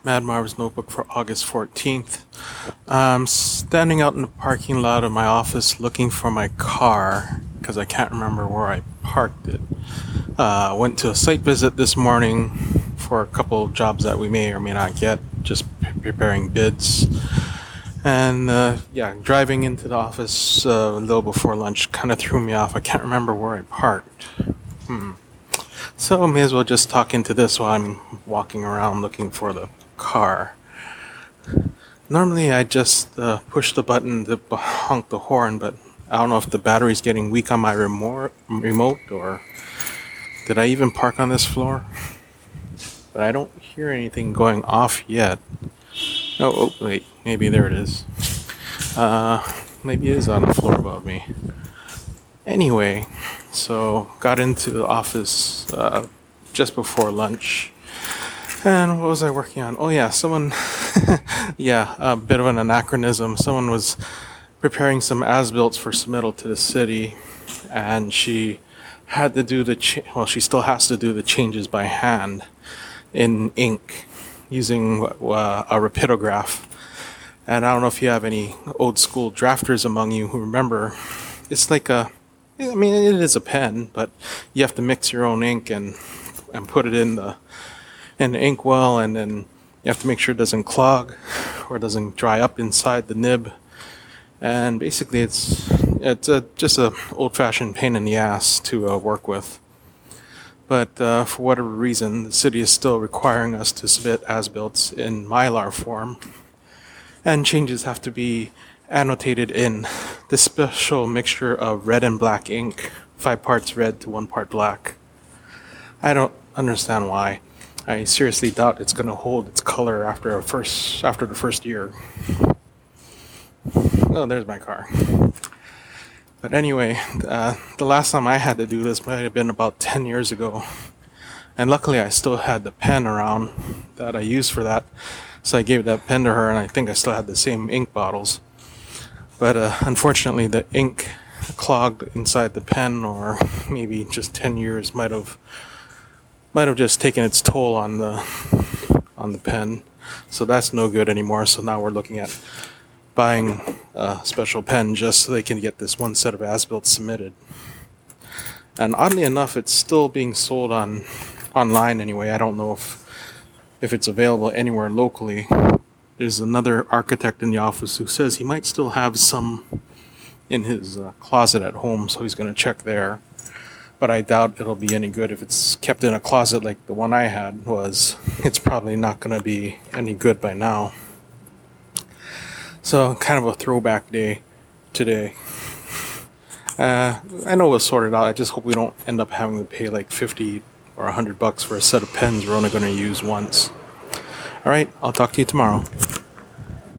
Mad Marv's notebook for August 14th. I'm standing out in the parking lot of my office looking for my car because I can't remember where I parked it. Went to a site visit this morning for a couple of jobs that we may or may not get, just preparing bids. And driving into the office a little before lunch kind of threw me off. I can't remember where I parked. So I may as well just talk into this while I'm walking around looking for the car. Normally I just push the button to honk the horn, but I don't know if the battery's getting weak on my remote or did I even park on this floor? But I don't hear anything going off yet. Oh, wait, maybe there it is. Maybe it is on the floor above me. Anyway, so got into the office just before lunch. And what was I working on? Oh yeah, someone, a bit of an anachronism. Someone was preparing some as-built for submittal to the city, and she had to do she still has to do the changes by hand in ink using a rapidograph. And I don't know if you have any old school drafters among you who remember, it's like it is a pen, but you have to mix your own ink and put it in the inkwell, and then you have to make sure it doesn't clog or doesn't dry up inside the nib. And basically it's just a old-fashioned pain in the ass to work with. But for whatever reason, the city is still requiring us to submit as-built in Mylar form, and changes have to be annotated in this special mixture of red and black ink, 5 parts red to 1 part black. I don't understand why. I seriously doubt it's going to hold its color after the first year. Oh, there's my car. But anyway, the last time I had to do this might have been about 10 years ago. And luckily I still had the pen around that I used for that. So I gave that pen to her, and I think I still had the same ink bottles. But unfortunately the ink clogged inside the pen, or maybe just 10 years might have just taken its toll on the pen. So that's no good anymore. So now we're looking at buying a special pen just so they can get this one set of as-built submitted. And oddly enough, it's still being sold online anyway. I don't know if it's available anywhere locally. There's another architect in the office who says he might still have some in his closet at home, so he's going to check there. But I doubt it'll be any good if it's kept in a closet like the one I had was. It's probably not going to be any good by now. So kind of a throwback day today. I know we'll sort it out. I just hope we don't end up having to pay like $50 or $100 for a set of pens we're only going to use once. All right, I'll talk to you tomorrow.